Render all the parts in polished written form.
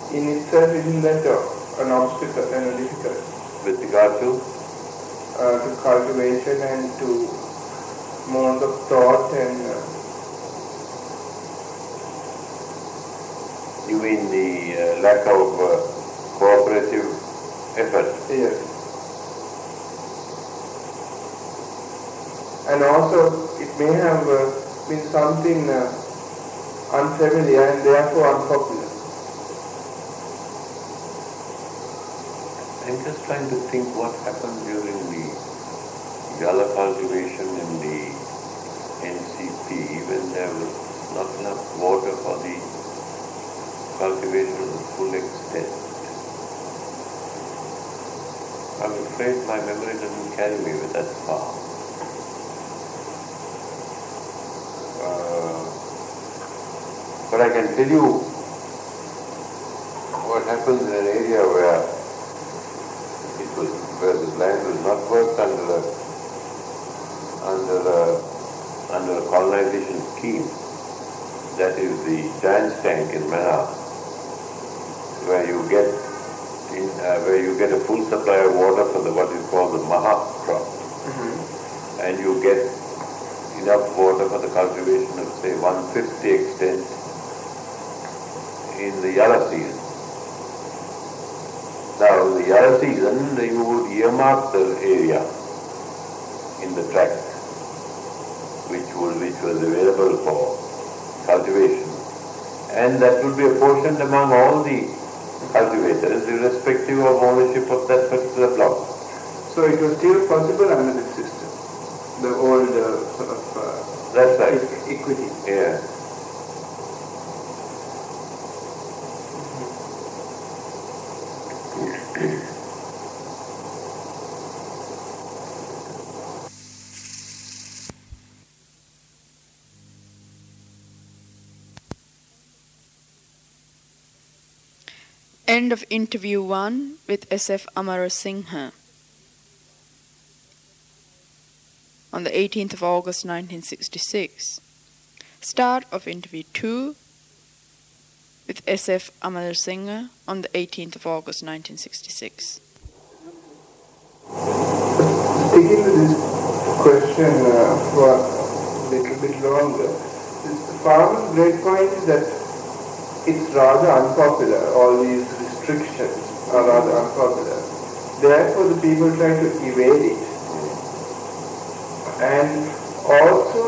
in itself isn't that an obstacle and a difficulty? With regard to? To cultivation and to modes of thought and... You mean the lack of cooperative effort? Yes. And also it may have been something unfamiliar and therefore unpopular. I'm just trying to think what happened during the Jala cultivation in the NCP when there was not enough water for the cultivation to the full extent. I'm afraid my memory doesn't carry me with that far. But I can tell you what happens in an area where the land was not worked under a colonization scheme. That is the Giant's Tank in Mannar, where you get a full supply of water for what is called the Maha crop, and you get enough water for the cultivation of say 1/50 extent in the Yala season. Now, in the Yala season, you would earmark the area in the tract which was available for cultivation, and that would be apportioned among all the cultivators, irrespective of ownership of that particular block. So it was still possible under the system, the old sort of that's right. Equity. Yeah. End of interview 1 with S.F. Amarasinghe on the 18th of August 1966. Start of interview 2 with S.F. Amarasinghe on the 18th of August 1966. Sticking to this question for a little bit longer, the farmer's great point is that it's rather unpopular. All these restrictions are rather unpopular. Therefore, the people try to evade it. And also,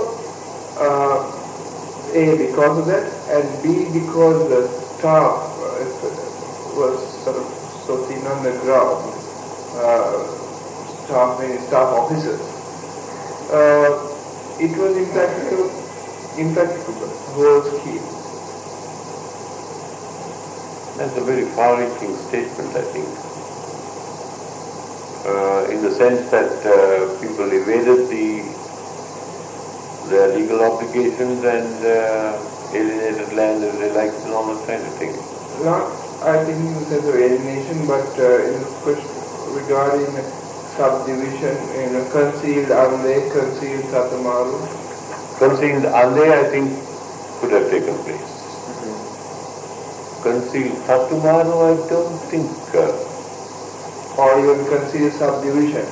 A, because of that, and B, because the staff was sort of so thin on the ground, staff officers. It was impracticable, whole scheme. That's a very far-reaching statement, I think, in the sense that people evaded their legal obligations and alienated land as they liked and all that kind of thing. Not, I think, in the sense of alienation, but in the question regarding subdivision, concealed Ande, concealed Satamaru. Concealed Ande, I think, could have taken place. Concealed Satamaru, I don't think. Or even concealed subdivision.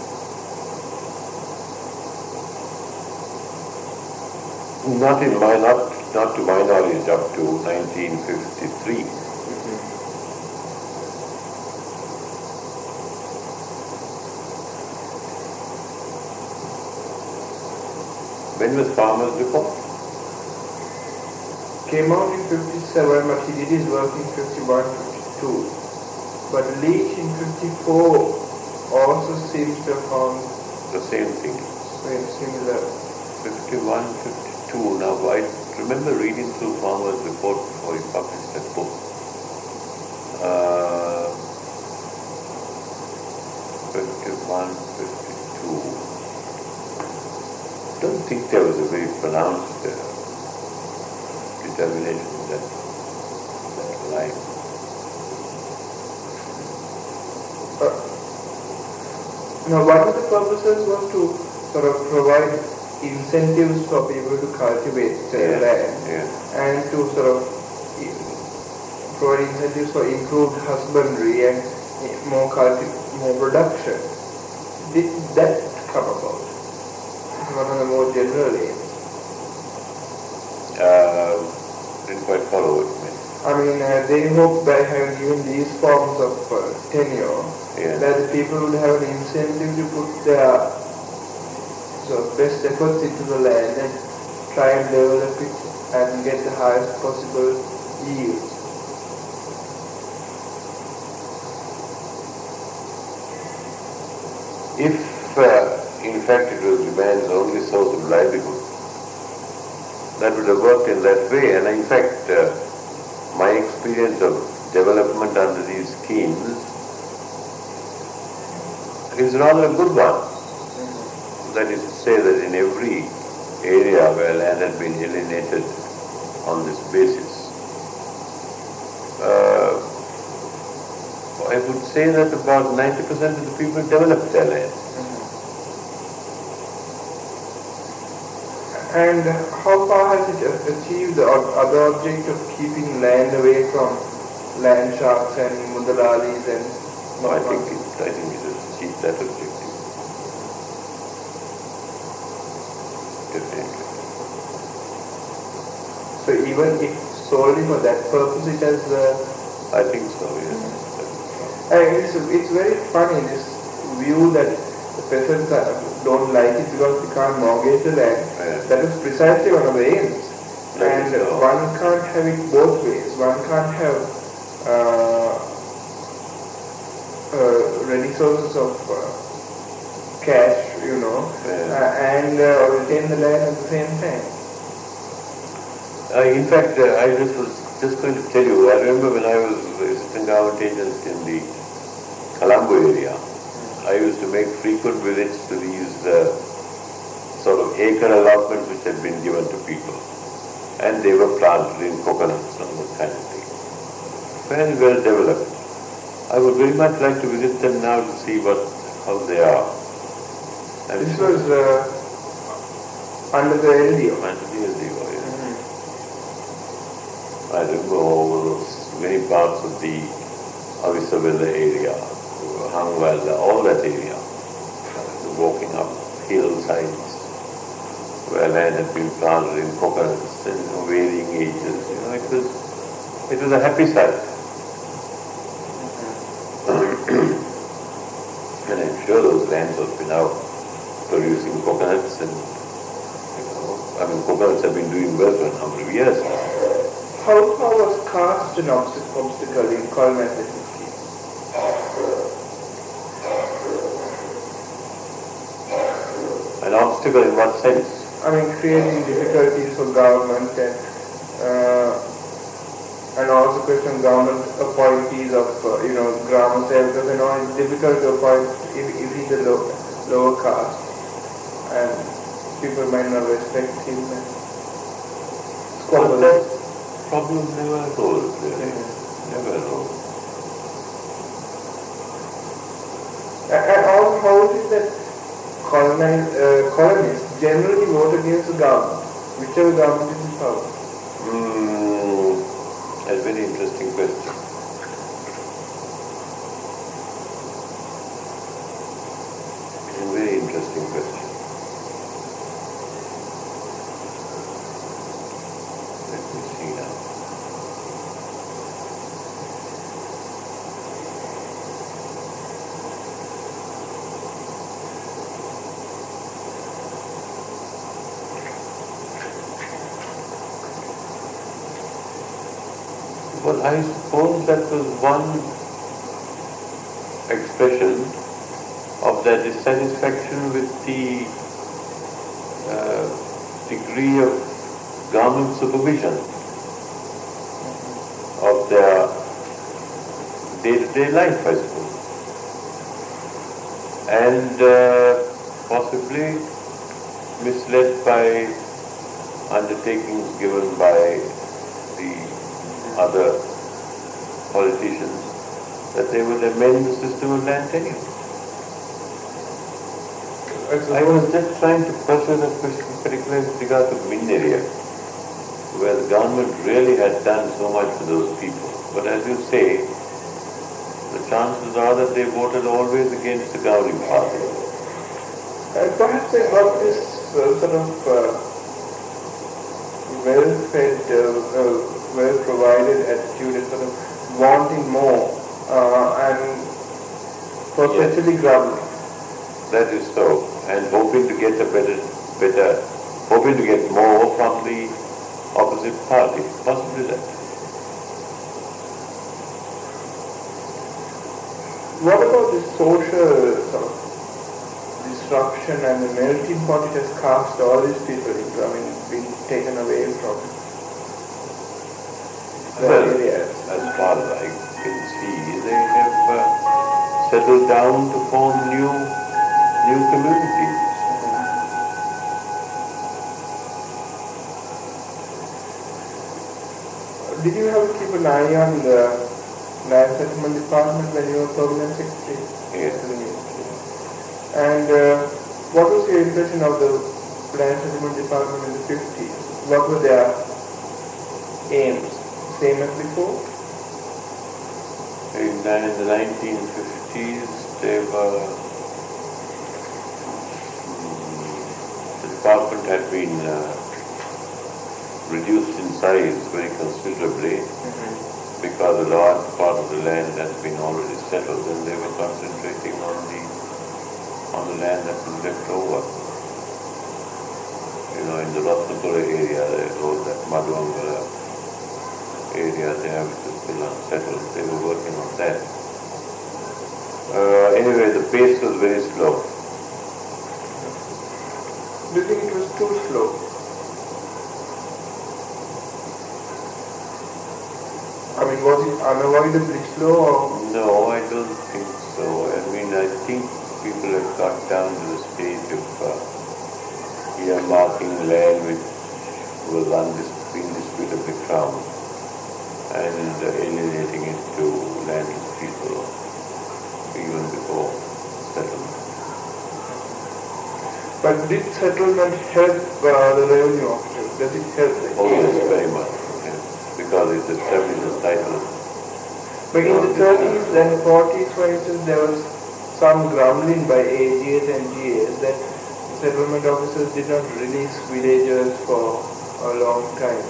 Not to my knowledge, up to 1953. When was Farmer's Report? Came out in 57, but he did his work in 51, 52. But Leach in 54 also seems to have found the same thing. Similar. 51, 52. Now, I remember reading through Farmer's Report before he published that book. 51, 52. I don't think there was a very pronounced determination in that line. Now, one of the purposes was to sort of provide incentives for people to cultivate land and to sort of provide incentives for improved husbandry and more production. Did that come about? One of the more general aims. Didn't quite follow it. They hope by having given these forms of tenure, that the people would have an incentive to put their best efforts into the land and try and develop it and get the highest possible yield. If in fact it was man's only source of livelihood, that would have worked in that way. And in fact, my experience of development under these schemes is rather a good one. That is to say that in every area where land had been alienated on this basis, I would say that about 90% of the people developed their land. And how far has it achieved the other object of keeping land away from land sharks and mudalalis and... I think it has achieved that objective. Definitely. So even if solely for that purpose it has... I think so, yes. It's very funny, this view that the peasants don't like it because they can't mortgage the land. Yes. That is precisely one of the aims. And one can't have it both ways. One can't have ready sources of cash, and retain the land at the same time. In fact, I was just going to tell you, I remember when I was assistant government agent in the Colombo area, I used to make frequent visits to these sort of acre allotments which had been given to people. And they were planted in coconuts and that kind of thing. Very well developed. I would very much like to visit them now to see how they are. And this was under the LDO? Under the LDO, yes. I remember all those many parts of the Avisavilla area, Hangwala, all that area, walking up hillsides where land had been planted in coconuts and varying ages. It was a happy sight. And I'm sure those lands are now producing coconuts and coconuts have been doing well for a number of years now. How far was caste an obstacle in colonization schemes? An obstacle in what sense? Creating difficulties for government and also question government appointees of, Grama Sevkas and all. It's difficult to appoint if he's a lower caste and people might not respect him. Problem never arose, really. Never arose. And also, how is it that colonists generally vote against the government, whichever government is in power? That's a very interesting question. A very interesting question. Let me see now. Well, I suppose that was one expression of their dissatisfaction with the degree of government supervision of their day-to-day life, I suppose. And possibly misled by undertakings given by the other politicians that they would amend the system of land tenure. I was just trying to pursue that question particularly with regard to Min area. where the government really had done so much for those people. But as you say, the chances are that they voted always against the governing party. And perhaps they got this sort of well-fed, well-provided attitude of sort of wanting more and perpetually grumbling. That is so, and hoping to get hoping to get more from the opposite party, possibly that. What about this social sort of disruption and the melting pot it has cast all these people into, being taken away from the areas? As far as I can see, they have settled down to form new communities. Did you have to keep an eye on the Land Settlement Department when you were Permanent Secretary? Yes. And what was your impression of the Land Settlement Department in the 50s? What were their aims? Same as before? In the 1950s, they were, the department had been reduced in size very considerably because a large part of the land had been already settled, and they were concentrating on the land that was left over. In the Ratnapura area, that Madhuvangala area there, which is still unsettled, they were working on that. Anyway, the pace was very slow. Do you think it was too slow? Was it unavoidably slow or? No, I don't think so. I think people have got down to the stage of earmarking land which was indisputably crown and alienating it to landless people even before settlement. But did settlement help the revenue officers? Does it help them? Oh yes, very much. Yes. Because it establishes title. But in the 30s and 40s, for instance, there was some grumbling by AGS and GS that settlement officers did not release villagers for a long time.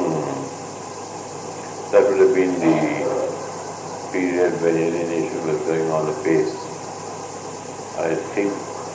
That would have been the period when alienation was going on apace. I think,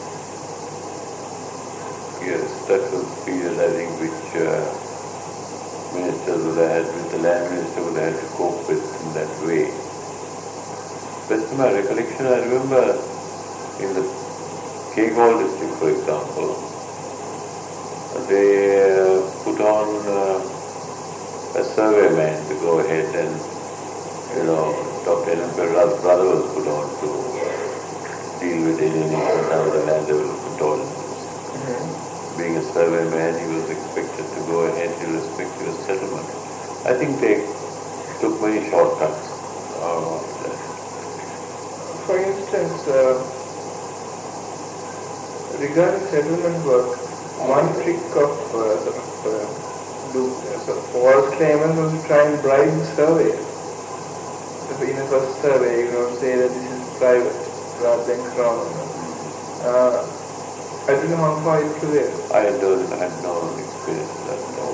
yes, that was the period, I think, which ministers would have had, with the land minister would have had to cope with in that way. Best of my recollection, I remember in the Kegaul district, for example, they put on a surveyman to go ahead and, Dr. N.M. Peral's brother was put on to deal with alienation now the land development ordinance. Being a surveyman, he was expected to go ahead irrespective of settlement. I think they took many shortcuts. For instance, regarding settlement work, one trick of false claimants was to try and bribe surveyors. In a first survey, say that this is private rather than crown. I don't know how far it's clear. I had no experience with that at all.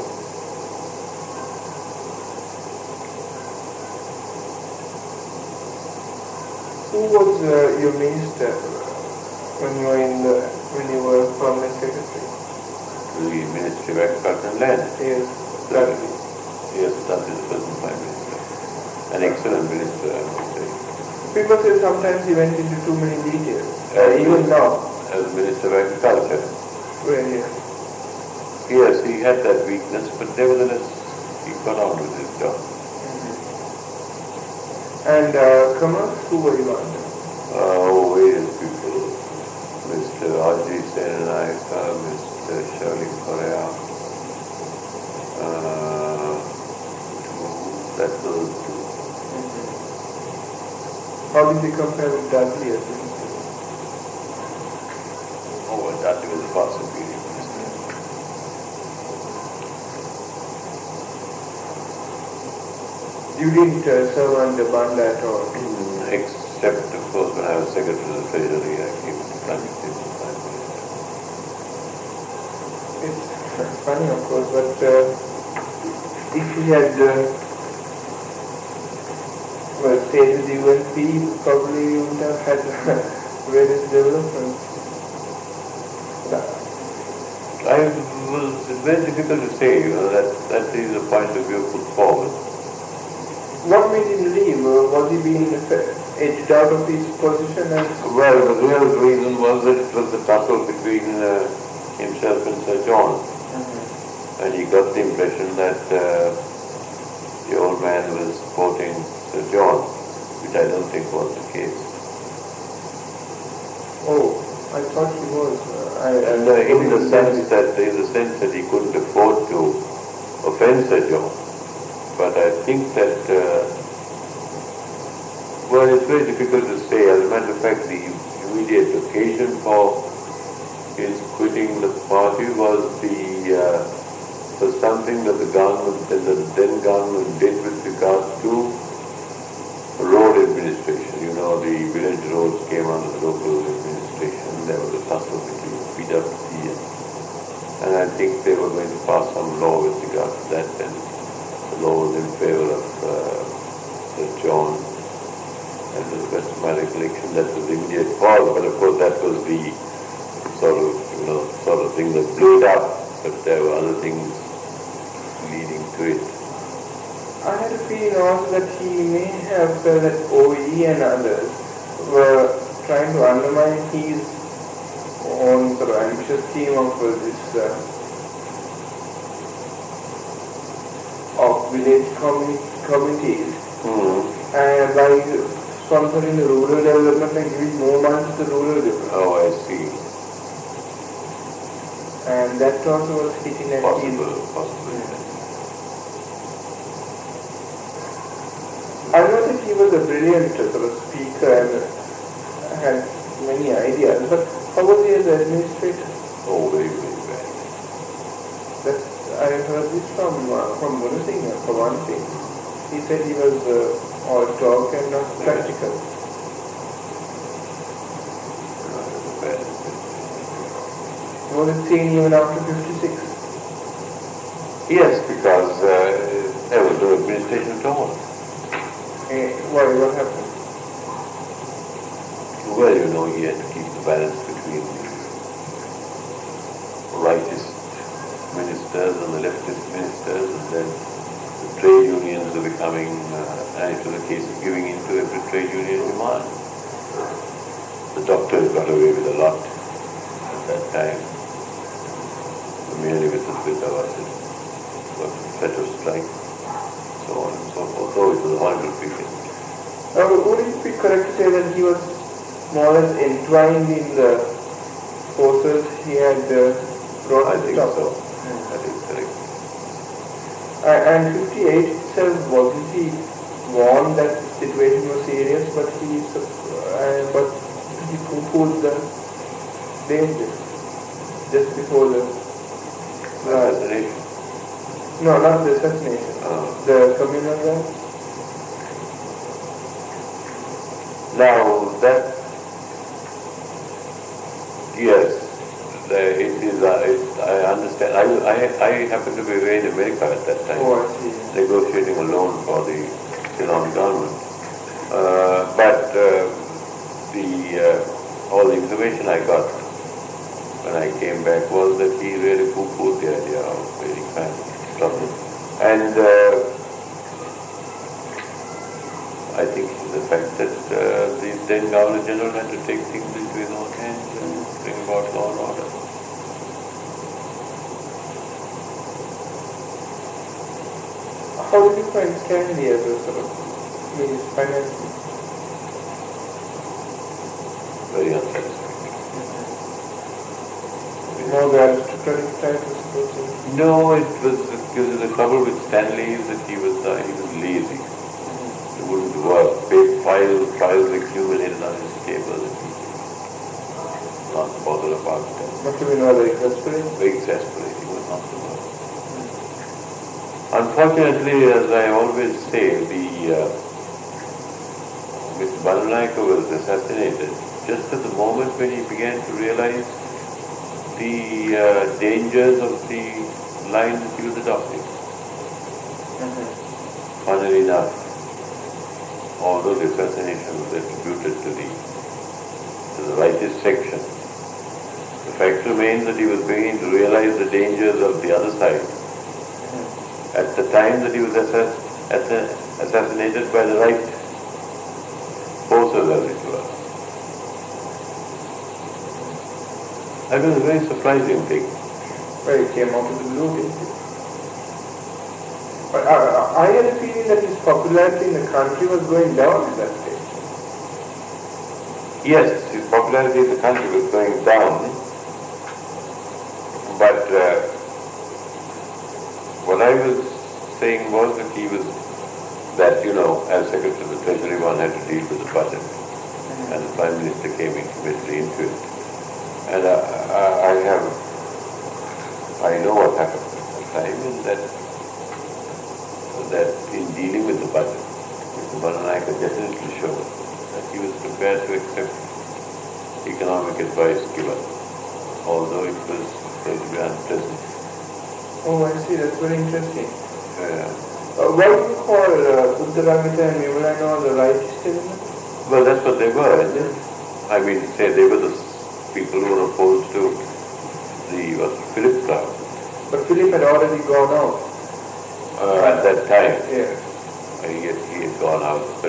Who was your minister when you were Permanent Secretary? The Ministry of Agriculture and Land. Yes, that Yes, that is the present Prime Minister. An excellent minister, I must say. People say sometimes he went into too many details. Even now. As Minister of Agriculture. Well, yes. Yes, he had that weakness, but nevertheless, he got on with his job. And Kamal, who were you under? Various people. Mr. Ajit Senanayaka, Mr. Shirley Korea, that those two. How did they compare with Dudley as minister? Dudley was a far superior minister. You didn't serve under Banda at all? Except, of course, when I was Secretary of the Treasury, I came to Prime Minister. It's funny, of course, but if he had stayed with the UNP, probably you would have had various developments. It's very difficult to say, that is the point of view put forward. What made him leave? Was he being edged out of his position as... Well, the real reason was that it was the tussle between himself and Sir John. And he got the impression that the old man was supporting Sir John, which I don't think was the case. Oh, I thought he was. In the sense that he couldn't afford to offend Sir John. But I think that, well, it's very difficult to say. As a matter of fact, the immediate occasion for his quitting the party was something that the then government did with regard to road administration. You know, the village roads came under the local administration. There was a tussle between PWC and I think they were going to pass some law with regard to that, and the law was in favor of Sir John. And to the best of my recollection, that was the immediate cause. But of course, that was the sort of thing that blew it up. But there were other things leading to it. I had a feeling also that he may have felt that OE and others were trying to undermine his own sort of ambitious scheme of this of village communities, and by sponsoring the rural development and giving more money to the rural development. Oh, I see. And that also was hitting at Possible. I know that he was a brilliant sort of speaker and had many ideas, but how was he as an administrator? Oh, very, very bad. I heard this from Monu Singh, for one thing. He said he was all talk and not practical. Was it seen even after 56? Yes, because there was no administration at all. Why? What happened? Well, he had to keep the balance between the rightist ministers and the leftist ministers, and then the trade unions were becoming, and it was a case of giving in to every trade union demand. The doctors got away with a lot at that time, merely with the split of us, threat of strike, so on and so forth. So it was a horrible period. Would it be correct to say that he was more or less entwined in the forces he had brought I to think stop? so. I think correct. And 58 itself, wasn't he warned that the situation was serious, but he poo-pooed the danger just before the Assassination? no, not the assassination, the communal riots? Now that, yes, it is. I understand. I happened to be away in America at that time, Oh, I see. negotiating a loan for the Ceylon government. But all the information I got when I came back was that he really poo-pooed the idea of any kind of trouble. And I think the fact that the then Governor General had to take things into his own hands and bring about law and order. How did you find Stanley as a sort of financially? Very unsatisfactory. More the aristocratic type, I suppose. No, it was because the trouble with Stanley is that he was lazy. He wouldn't work. Big files accumulated on his table. Not bother about them. Must have been rather exasperating. Very exasperating. He was not to work. Unfortunately, as I always say, Mr. Bandanayake was assassinated just at the moment when he began to realize the dangers of the line that he was adopting. Funnily enough, although the assassination was attributed to the rightist section, the fact remains that he was beginning to realize the dangers of the other side at the time that he was assassinated by the right forces, as it were. That was a very surprising thing. Well, it came out of the blue, didn't it? But I had a feeling that his popularity in the country was going down at that stage. Yes, his popularity in the country was going down, but what I was saying was that as Secretary of the Treasury, one had to deal with the budget, and the Prime Minister came immediately into it. And I know what happened at that time, and that in dealing with the budget, Mr. Bandanayake definitely showed that he was prepared to accept economic advice given, although it was going to be unpleasant. Oh, I see. That's very interesting. What do you call Uttaramita and Vimalana, the rightist element? Well, that's what they were, isn't it? I mean, say they were the people who were opposed to the Philip crowd. But Philip had already gone out. At that time. Yeah. He had gone out, but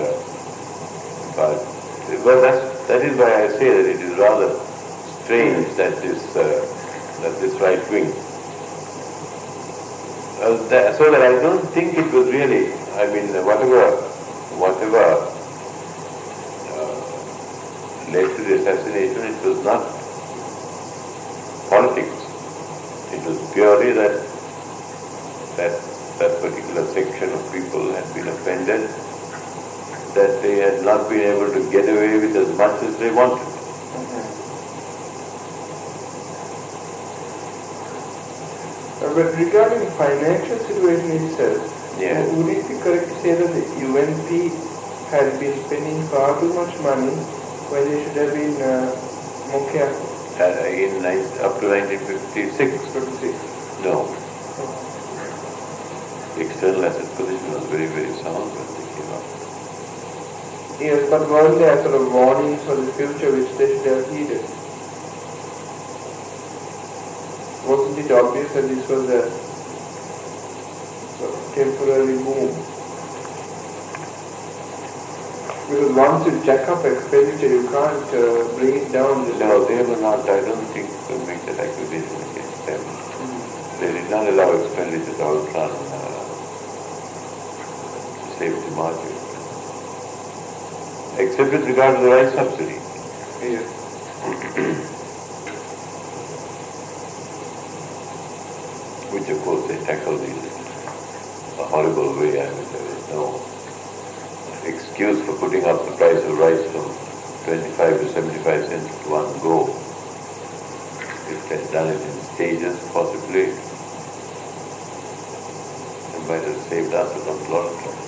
that is why I say that it is rather strange that this right wing. So that I don't think it was really. I mean, whatever led to the assassination, it was not politics. It was purely that particular section of people had been offended, that they had not been able to get away with as much as they wanted. But regarding the financial situation itself, would it be correct to say that the UNP had been spending far too much money when they should have been more careful? Up to 1956? 56. No. The external asset position was very, very sound when they came up. Yes, but weren't there sort of warnings for the future which they should have heeded? Wasn't it obvious that this was a sort of temporary boom? Because once you jack up expenditure, you can't bring it down. No, they were not. I don't think to make that accusation against them. They did not allow expenditure to outrun safety margin. Except with regard to the rice subsidy. Yes. Which of course they tackled in a horrible way. I mean, there is no excuse for putting up the price of rice from 25 to 75 cents at one go. If they had done it in stages, possibly, it might have saved us a lot of trouble.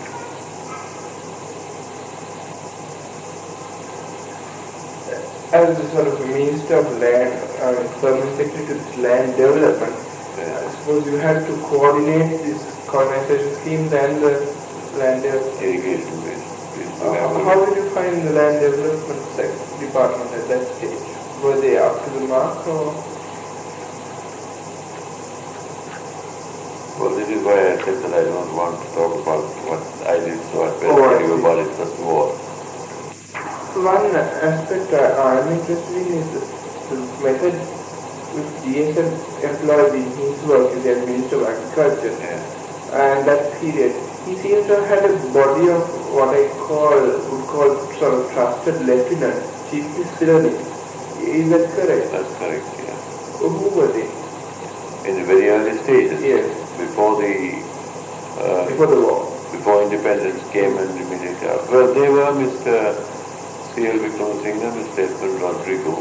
As a sort of a Minister of Land, Permanent Secretary to this land development, I suppose you had to coordinate these colonization schemes and the land development. Irrigation based. How did you find the land development department at that stage? Were they up to the mark or? Well, this is why I said that I don't want to talk about what I did, so I better tell you about it first of all. One aspect I'm interested in is the method which DSM employed in his work as the Minister of Agriculture. And that period, he seems to have had a body of what I would call sort of trusted lieutenant, chief minister. Is that correct? That's correct, yeah. Who were they? In the very early stages. Yes. Before the war. Before independence came and immediately after. Well, they were Mr. C.L. Vikramasinghe, Mr. Edmund Rodrigo,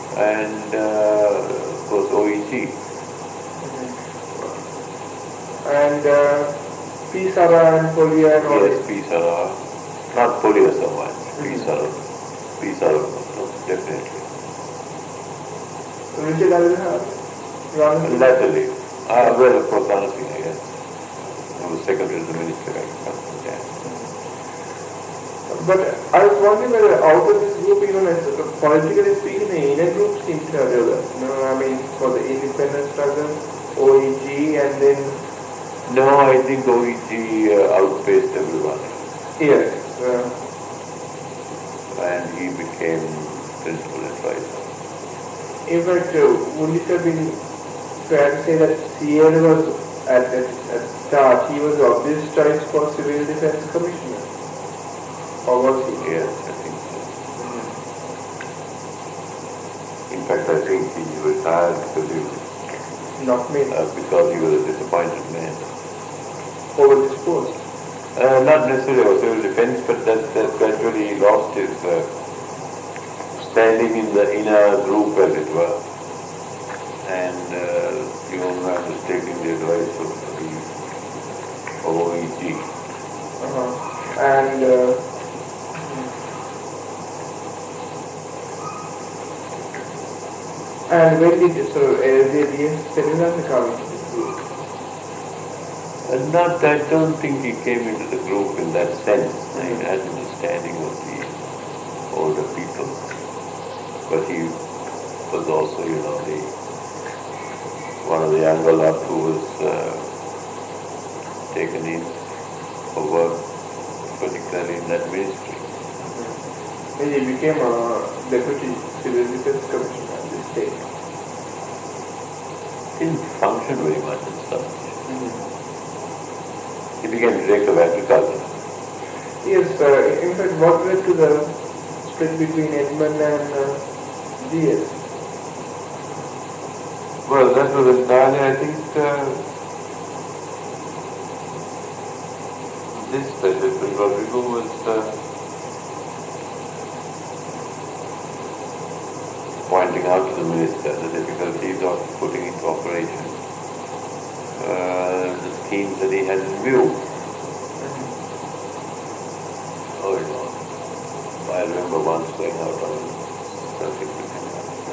and of course OEC. And Pisara and Polia and all Yes, this. Pisara. Not Polia so much. Pisara. Pisara, definitely. Richard Alvin, Rana. Latterly. Well, of course, Rana Singh, yes. He was secretary to the minister. Yeah. But I was wondering whether out of this group, even as politically speaking, the inner group seems to have developed. I mean, for the independence struggle, OEG, and then... No, I think OEG outpaced everyone. Yes. And he became principal advisor. In fact, would it have been fair to say that CL was, at start, he was the obvious choice for Civil Defence Commissioner? Or was he? Yes, I think so. In fact, I think he retired because he was a disappointed man. Over this post? Not necessarily over civil defence, but that gradually he lost his standing in the inner group, as it were. And the old man was taking the advice of the OEG. And when did the Seminars come into this group? I don't think he came into the group in that sense. He had an understanding of the older people. But he was also, one of the younger lot who was taken in for work, particularly in that ministry. And he became a deputy civil defence commissioner at this stage. Didn't function very much and stuff. He became director of agriculture. Yes, in fact, what led to the split between Edmund and DS? Well, that was entirely, I think, this Edmund Rodrigo was pointing out to the minister the difficulties of putting into operation the schemes that he had in view. I remember once going out on something with him.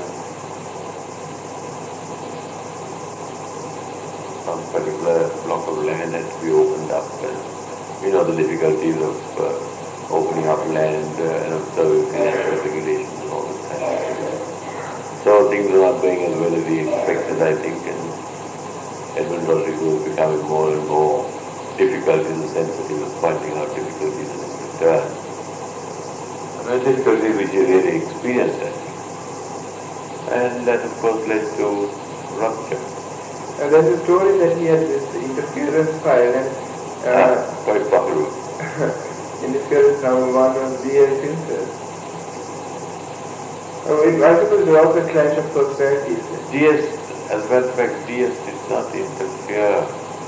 Some particular block of land had to be opened up, and the difficulties of opening up land and observing financial regulations and all that kind of thing. So things were not going as well as we expected, I think, and Edmund Rodrigo was becoming more and more difficult in the sense that he was pointing out difficulties in his return. A difficulty which he really experienced, I think. And that, of course, led to rupture. There's a story that he had this interference file, and quite possible. interference number 1 was DS himself. I suppose there was a clash of personalities. DS, as a matter of fact, DS did not interfere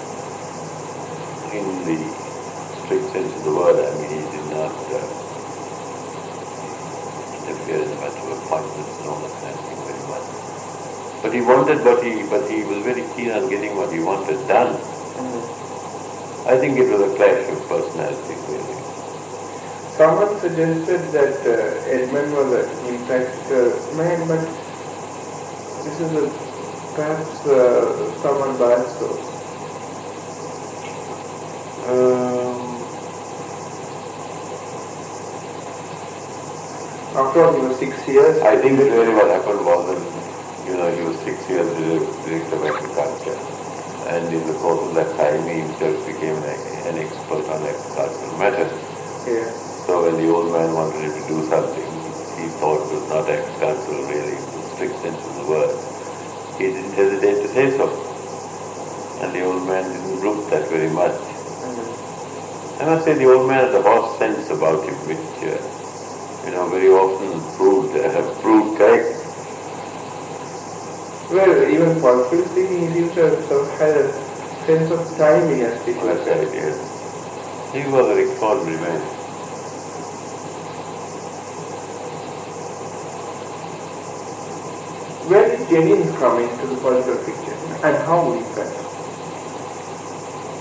in the strict sense of the word. I mean, he did not interfere in the matter of appointments and all that kind of thing very much. But he wanted but he was very keen on getting what he wanted done. I think it was a clash of personalities, really. Someone suggested that Edmund was an impractical man, but this is perhaps someone biased source. After all, he was 6 years. I think really what happened was that, he was 6 years director of agriculture, and in the course of that time he himself became an expert on agricultural matters. Yeah. So when the old man wanted him to do something he thought was not agricultural really, in the strict sense of the word, he didn't hesitate to say so. And the old man didn't brook that very much. I must say the old man had a horse sense about him, which, very often proved correct. Well, even politically speaking, he seems to have sort of had a sense of timing as people have said. Yes. He was an extraordinary man. Where did Jennings come into the political picture, and how in fact?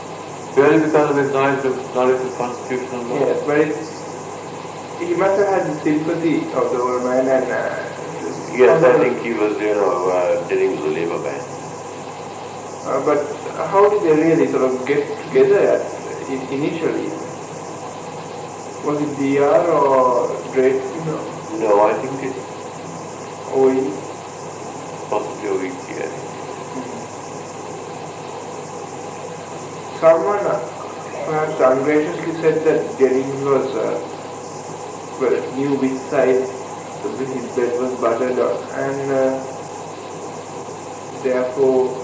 Purely because of his knowledge of constitutional law. Yes, but he must have had the sympathy of the old man and... Yes, I think he was, dealing with the labor band. but how did they really sort of get together initially? Was it DR or Drake? No, I think it's OE? possibly a week here. Someone perhaps ungraciously said that Jennings was, knew which side his bed was buttered on, and therefore